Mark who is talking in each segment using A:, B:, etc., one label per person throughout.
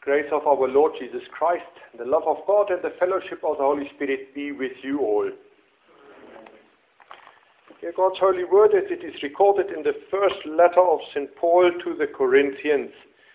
A: Grace of our Lord Jesus Christ, the love of God and the fellowship of the Holy Spirit be with you all. Hear God's holy word as it is recorded in the first letter of St. Paul to the Corinthians.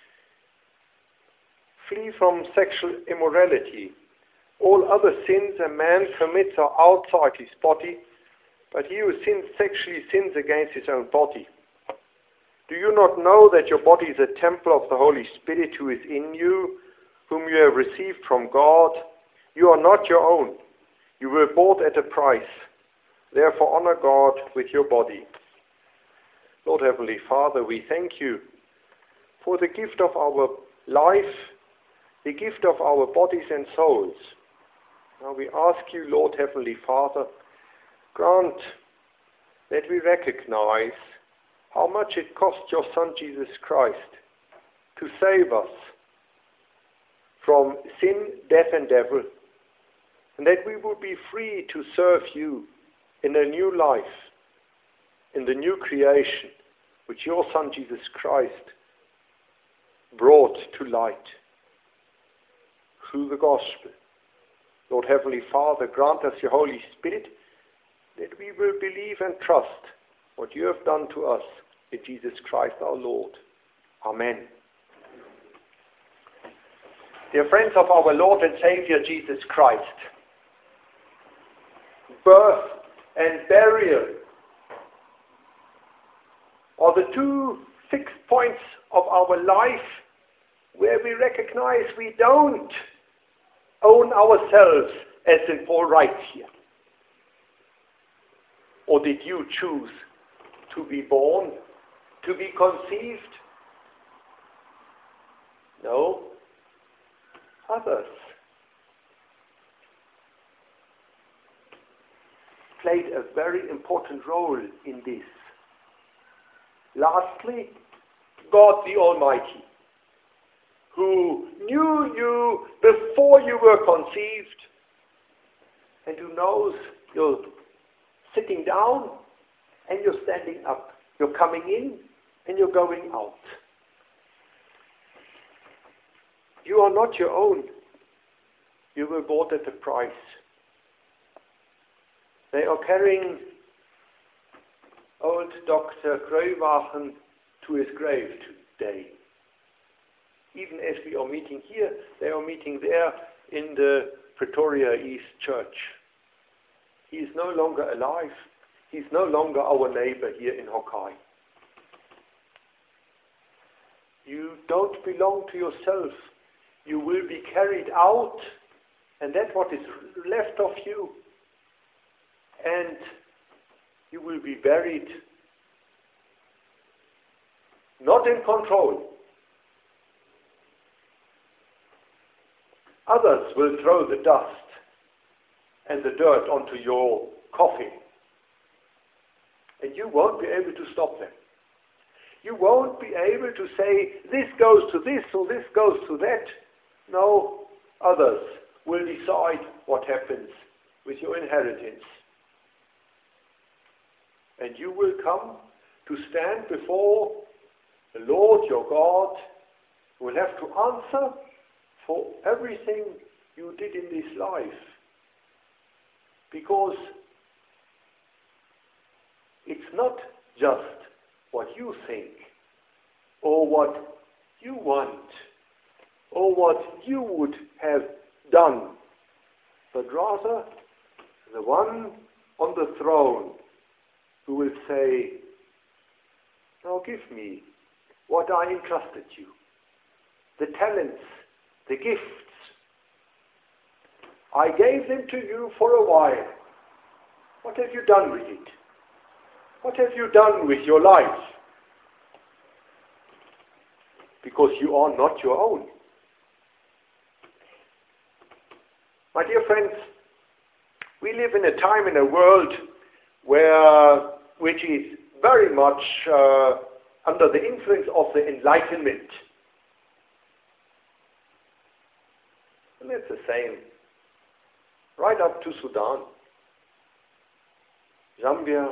A: Flee from sexual immorality. All other sins a man commits are outside his body, but he who sins sexually sins against his own body. Do you not know that your body is a temple of the Holy Spirit who is in you, whom you have received from God? You are not your own. You were bought at a price. Therefore honor God with your body. Lord Heavenly Father, we thank you for the gift of our life, the gift of our bodies and souls. Now we ask you, Lord Heavenly Father, grant that we recognize how much it cost your Son Jesus Christ to save us from sin, death and devil, and that we would be free to serve you in a new life, in the new creation which your Son Jesus Christ brought to light through the gospel. Lord Heavenly Father, grant us your Holy Spirit that we will believe and trust what you have done to us in Jesus Christ our Lord. Amen. Dear friends of our Lord and Savior Jesus Christ, birth and burial are the two fixed points of our life where we recognize we don't own ourselves, as St. Paul writes here. Or did you choose to be born, to be conceived? No, others played a very important role in this. Lastly, God the Almighty, who knew you before you were conceived, and who knows you're sitting down and you're standing up. You're coming in and you're going out. You are not your own. You were bought at a price. They are carrying old Dr. Greuwachen to his grave today. Even as we are meeting here, they are meeting there in the Pretoria East Church. He is no longer alive. He is no longer our neighbor here in Hawkeye. You don't belong to yourself. You will be carried out, and that's what is left of you. And you will be buried, not in control. Others will throw the dust and the dirt onto your coffin. And you won't be able to stop them. You won't be able to say, this goes to this or this goes to that. No, others will decide what happens with your inheritance. And you will come to stand before the Lord your God, who will have to answer for everything you did in this life. Because it's not just what you think, or what you want, or what you would have done, but rather the one on the throne who will say, now give me what I entrusted you, the talents, the gifts. I gave them to you for a while. What have you done with it? What have you done with your life? Because you are not your own. My dear friends, we live in a time in a world which is very much under the influence of the Enlightenment. And it's the same right up to Sudan, Zambia,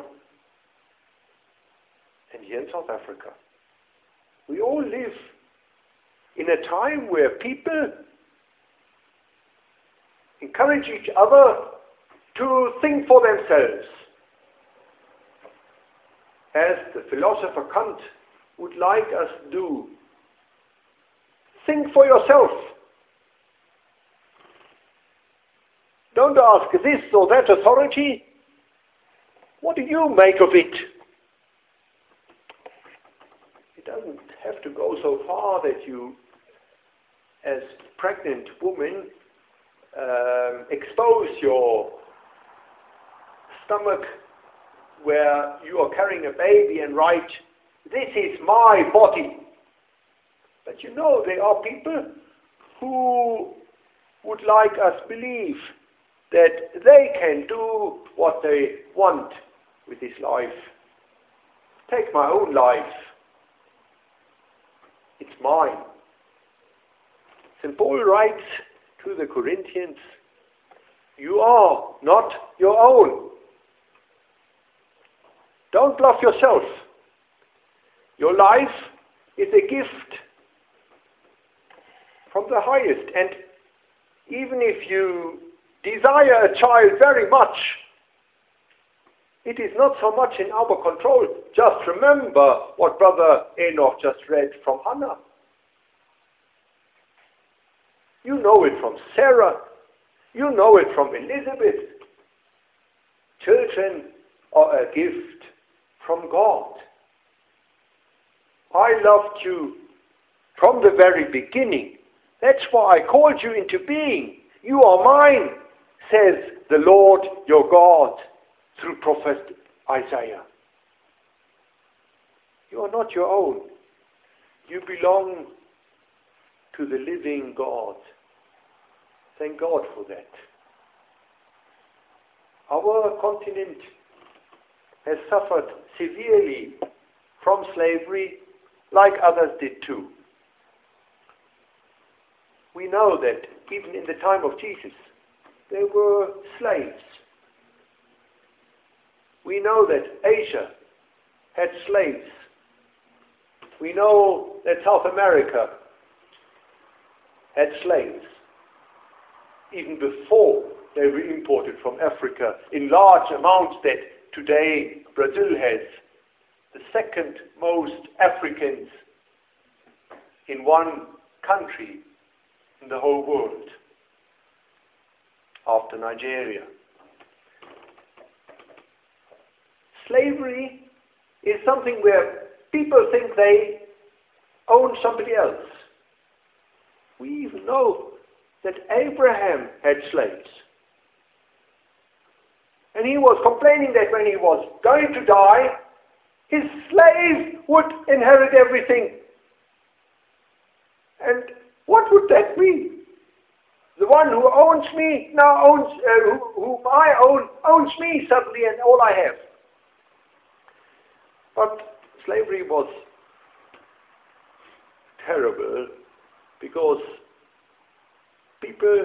A: and here in South Africa. We all live in a time where people encourage each other to think for themselves. As the philosopher Kant would like us to do. Think for yourself. Don't ask this or that authority. What do you make of it? It doesn't have to go so far that you, as pregnant woman, expose your stomach where you are carrying a baby and write, "This is my body." But you know, there are people who would like us believe that they can do what they want with this life. Take my own life. It's mine. St. Paul writes to the Corinthians, you are not your own. Don't bluff yourself. Your life is a gift from the highest. And even if you desire a child very much, it is not so much in our control. Just remember what Brother Enoch just read from Hannah. You know it from Sarah. You know it from Elizabeth. Children are a gift from God. I loved you from the very beginning. That's why I called you into being. You are mine, says the Lord your God through prophet Isaiah. You are not your own. You belong to the living God. Thank God for that. Our continent has suffered severely from slavery, like others did too. We know that even in the time of Jesus, there were slaves. We know that Asia had slaves. We know that South America had slaves, even before they were imported from Africa in large amounts that today Brazil has the second most Africans in one country in the whole world, after Nigeria. Slavery is something where people think they own somebody else. We even know that Abraham had slaves. And he was complaining that when he was going to die, his slave would inherit everything. And what would that mean? The one who owns me now owns, whom I own, owns me suddenly and all I have. But slavery was terrible because people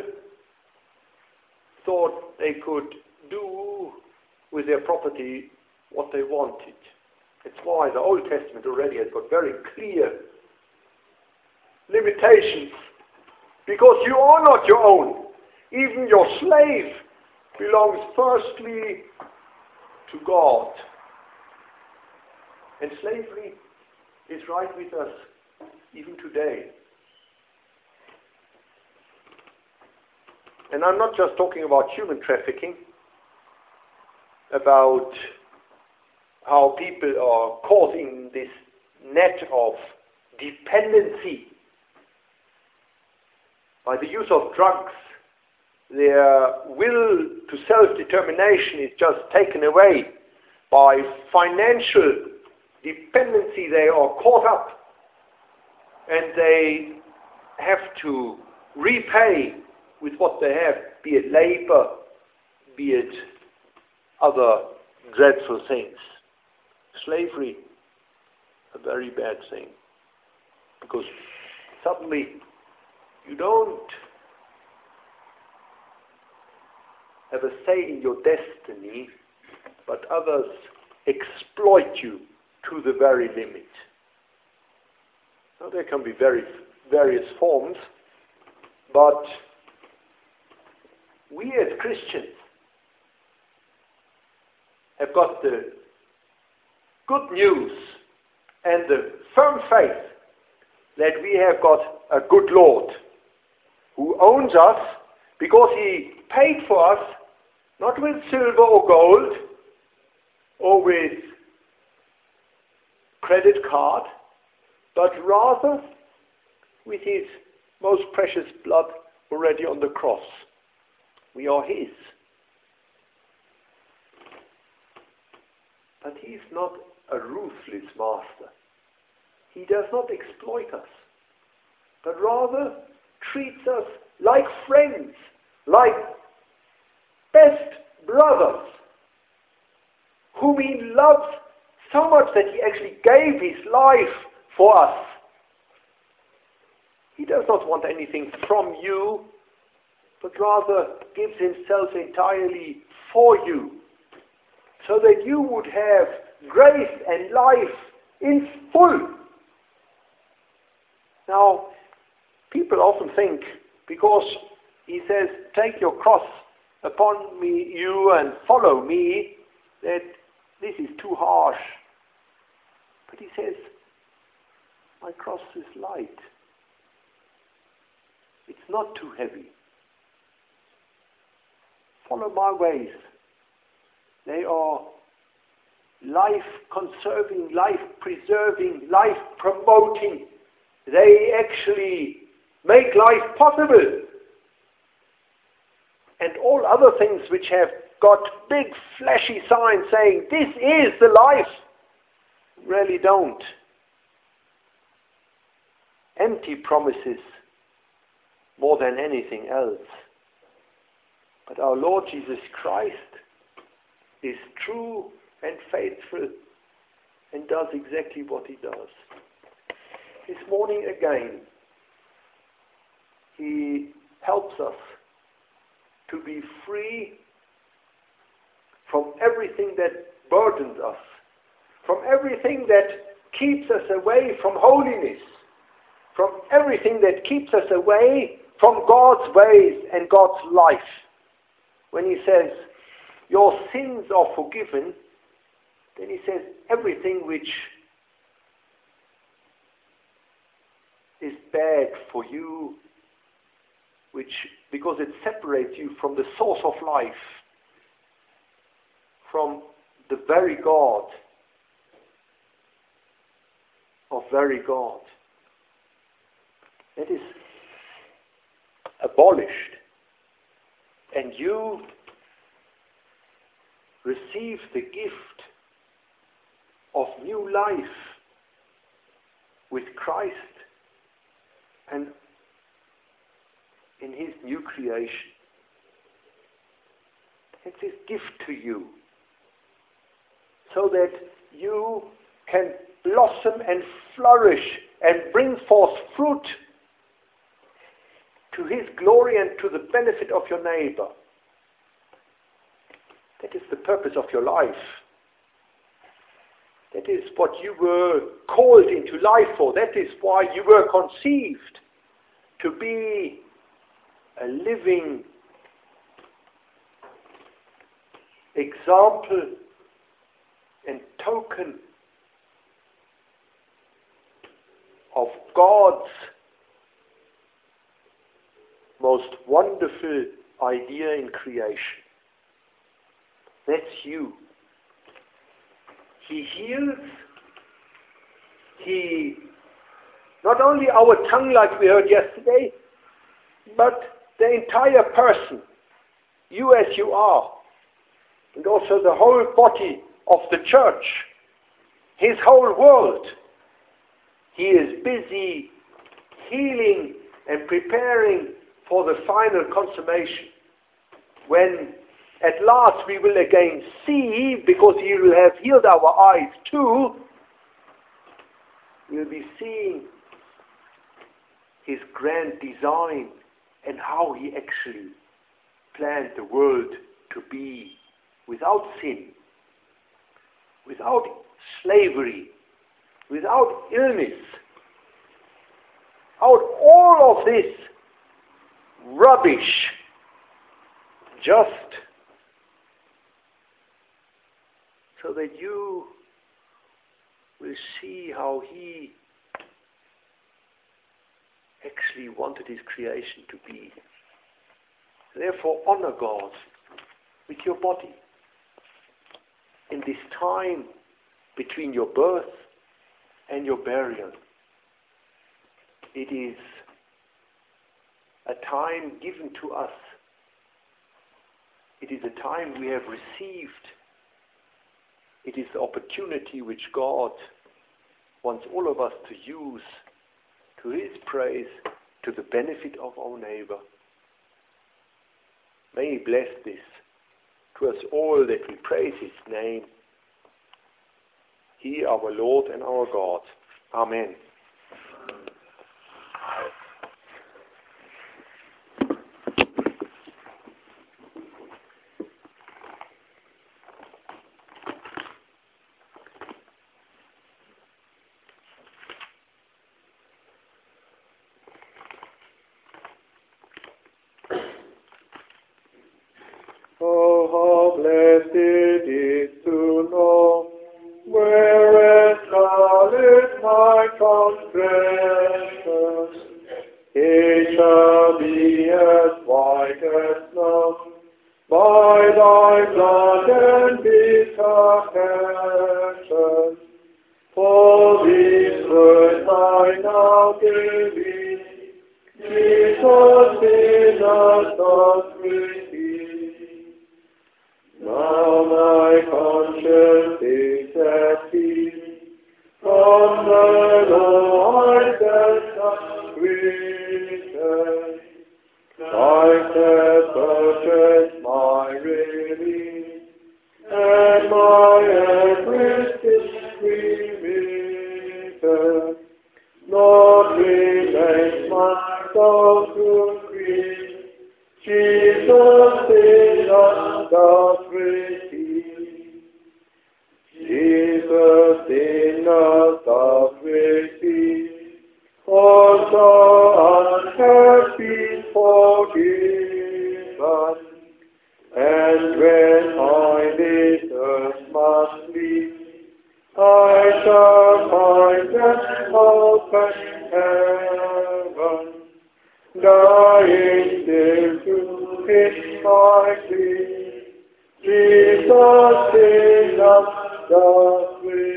A: thought they could do with their property what they wanted. That's why the Old Testament already has got very clear limitations, because you are not your own. Even your slave belongs firstly to God. And slavery is right with us even today. And I'm not just talking about human trafficking, about how people are caught in this net of dependency. By the use of drugs, their will to self-determination is just taken away. By financial dependency, they are caught up and they have to repay with what they have, be it labor, be it other dreadful things. Slavery, a very bad thing, because suddenly you don't have a say in your destiny, but others exploit you to the very limit. Now there can be very various forms, but we as Christians have got the good news and the firm faith that we have got a good Lord who owns us because he paid for us not with silver or gold or with credit card, but rather with his most precious blood already on the cross. We are his. But he is not a ruthless master. He does not exploit us, but rather treats us like friends, like best brothers, whom he loves so much that he actually gave his life for us. He does not want anything from you, but rather gives himself entirely for you, so that you would have grace and life in full. Now, people often think, because he says, take your cross upon me, you, and follow me, that this is too harsh. But he says, my cross is light. It's not too heavy. Follow my ways. They are life-conserving, life-preserving, life-promoting. They actually make life possible. And all other things which have got big flashy signs saying, this is the life, really don't. Empty promises more than anything else. But our Lord Jesus Christ is true and faithful and does exactly what he does. This morning again, he helps us to be free from everything that burdens us, from everything that keeps us away from holiness, from everything that keeps us away from God's ways and God's life. When he says, your sins are forgiven, then he says everything which is bad for you, because it separates you from the source of life, from the very God of very God. It is abolished, and you receive the gift of new life with Christ and in his new creation. It's his gift to you, so that you can blossom and flourish and bring forth fruit to his glory and to the benefit of your neighbor. That is the purpose of your life. That is what you were called into life for. That is why you were conceived, to be a living example and token of God's most wonderful idea in creation. That's you. He heals. He, not only our tongue like we heard yesterday, but the entire person, you as you are, and also the whole body of the church, his whole world. He is busy healing and preparing for the final consummation, when at last we will again see, because he will have healed our eyes too, we'll be seeing his grand design and how he actually planned the world to be without sin, without slavery, without illness. out all of this rubbish, just so that you will see how He actually wanted His creation to be. Therefore, honor God with your body. In this time between your birth and your burial, it is a time given to us. It is a time we have received. It is the opportunity which God wants all of us to use to His praise, to the benefit of our neighbor. May He bless this to us all, that we praise His name. He, our Lord and our God. Amen.
B: Oh, how blessed it is to know, whereas knowledge my transgressions, it shall be as white as snow, by thy blood and bitter passion. For these words I now give thee, Jesus, sinners doth receive. Now my conscience is at peace, from the Lord that hath written. Christ hath purchased my release, and my anguish is remitted. Lord, relent my soul to grief, Jesus, sinners doth receive. Jesus, sinners doth receive. Also us has been forgiven. And when I this earth must leave, I shall find that hope and heaven. Dying still to hit my plea, Jesus, sinners doth receive.